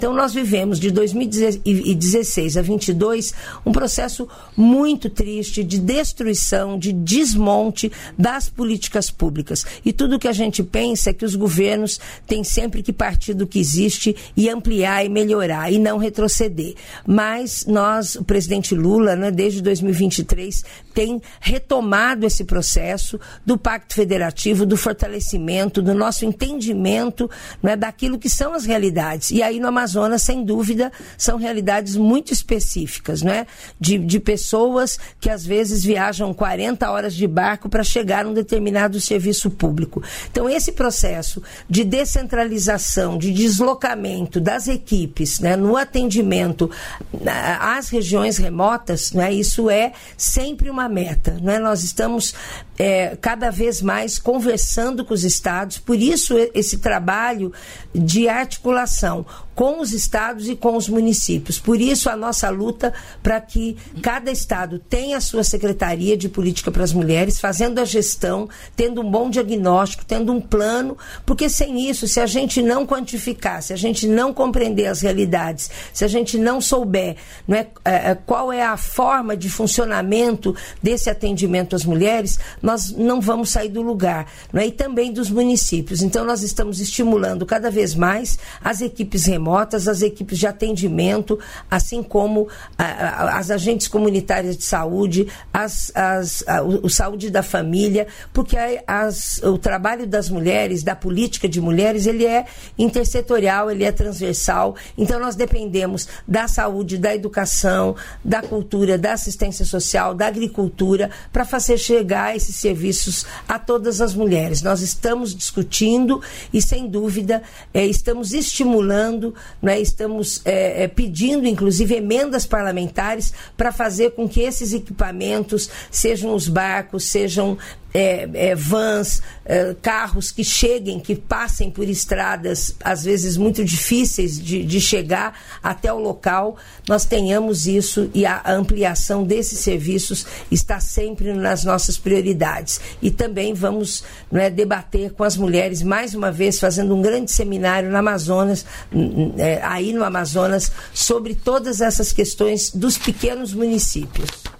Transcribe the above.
Então, nós vivemos de 2016 a 2022 um processo muito triste de destruição, de desmonte das políticas públicas. E tudo que a gente pensa é que os governos têm sempre que partir do que existe e ampliar e melhorar, e não retroceder. Mas o presidente Lula, né, desde 2023, tem retomado esse processo do Pacto Federativo, do fortalecimento, do nosso entendimento, né, daquilo que são as realidades. E aí no Amazonas, sem dúvida, são realidades muito específicas, né? De pessoas que às vezes viajam 40 horas de barco para chegar a um determinado serviço público. Então, esse processo de descentralização, de deslocamento das equipes, né, no atendimento às regiões remotas, né, isso é sempre uma meta, né? Nós estamos cada vez mais conversando com os estados, por isso esse trabalho de articulação com os estados e com os municípios. Por isso a nossa luta para que cada estado tenha a sua secretaria de política para as mulheres, fazendo a gestão, tendo um bom diagnóstico, tendo um plano, porque sem isso, se a gente não quantificar, se a gente não compreender as realidades, se a gente não souber, não é, qual é a forma de funcionamento desse atendimento às mulheres, nós não vamos sair do lugar, não é? E também dos municípios. Então nós estamos estimulando cada vez mais as equipes remotas, as equipes de atendimento, assim como as agentes comunitárias de saúde, o saúde da família, porque o trabalho das mulheres, da política de mulheres, ele é intersetorial, ele é transversal. Então nós dependemos da saúde, da educação, da cultura, da assistência social, da agricultura, para fazer chegar esses serviços a todas as mulheres. Nós estamos discutindo e, sem dúvida, estamos estimulando, né, estamos pedindo, inclusive, emendas parlamentares para fazer com que esses equipamentos, sejam os barcos, sejam vans, carros que cheguem, que passem por estradas, às vezes muito difíceis de chegar até o local, nós tenhamos isso, e a ampliação desses serviços está sempre nas nossas prioridades. E também vamos, né, debater com as mulheres, mais uma vez, fazendo um grande seminário no Amazonas, aí no Amazonas, sobre todas essas questões dos pequenos municípios.